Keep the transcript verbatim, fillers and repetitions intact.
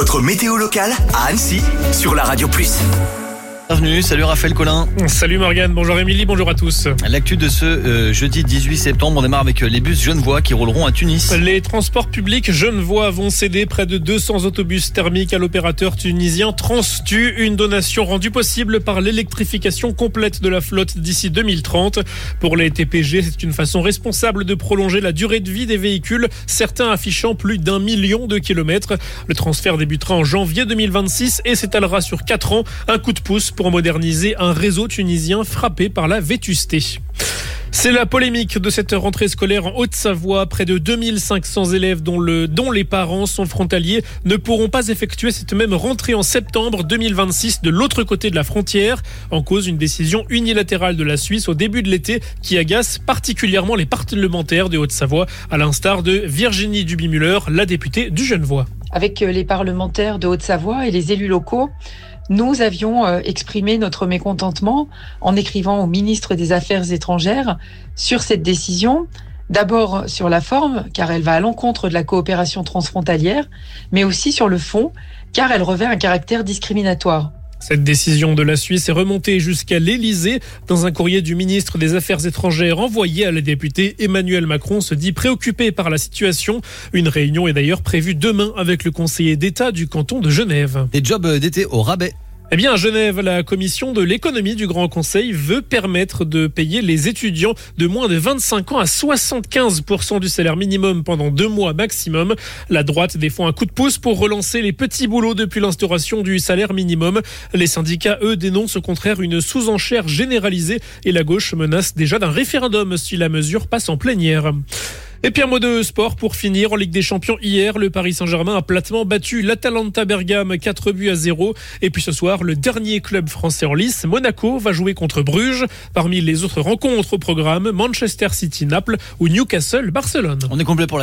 votre météo locale à Annecy sur la Radio Plus. Bienvenue, salut Raphaël Collin. Salut Morgane, bonjour Émilie, bonjour à tous. L'actu de ce euh, jeudi dix-huit septembre, on démarre avec les bus genevois qui rouleront à Tunis. Les transports publics genevois vont céder près de deux cents autobus thermiques à l'opérateur tunisien Transtu, une donation rendue possible par l'électrification complète de la flotte d'ici deux mille trente. Pour les T P G, c'est une façon responsable de prolonger la durée de vie des véhicules, certains affichant plus d'un million de kilomètres. Le transfert débutera en janvier deux mille vingt-six et s'étalera sur quatre ans, un coup de pouce pour moderniser un réseau tunisien frappé par la vétusté. C'est la polémique de cette rentrée scolaire en Haute-Savoie. Près de deux mille cinq cents élèves dont, le, dont les parents sont frontaliers ne pourront pas effectuer cette même rentrée en septembre deux mille vingt-six de l'autre côté de la frontière. En cause, une décision unilatérale de la Suisse au début de l'été qui agace particulièrement les parlementaires de Haute-Savoie, à l'instar de Virginie Duby-Muller, la députée du Genevois. Avec les parlementaires de Haute-Savoie et les élus locaux, nous avions exprimé notre mécontentement en écrivant au ministre des Affaires étrangères sur cette décision. D'abord sur la forme, car elle va à l'encontre de la coopération transfrontalière, mais aussi sur le fond, car elle revêt un caractère discriminatoire. Cette décision de la Suisse est remontée jusqu'à l'Élysée. Dans un courrier du ministre des Affaires étrangères envoyé à la députée, Emmanuel Macron se dit préoccupé par la situation. Une réunion est d'ailleurs prévue demain avec le conseiller d'État du canton de Genève. Des jobs d'été au rabais. Eh bien, à Genève, la commission de l'économie du Grand Conseil veut permettre de payer les étudiants de moins de vingt-cinq ans à soixante-quinze pour cent du salaire minimum pendant deux mois maximum. La droite défend un coup de pouce pour relancer les petits boulots depuis l'instauration du salaire minimum. Les syndicats, eux, dénoncent au contraire une sous-enchère généralisée et la gauche menace déjà d'un référendum si la mesure passe en plénière. Et puis un mot de sport pour finir. En Ligue des Champions hier, le Paris Saint-Germain a platement battu l'Atalanta Bergame quatre buts à zéro. Et puis ce soir, le dernier club français en lice, Monaco, va jouer contre Bruges. Parmi les autres rencontres au programme, Manchester City-Naples ou Newcastle-Barcelone. On est complet pour la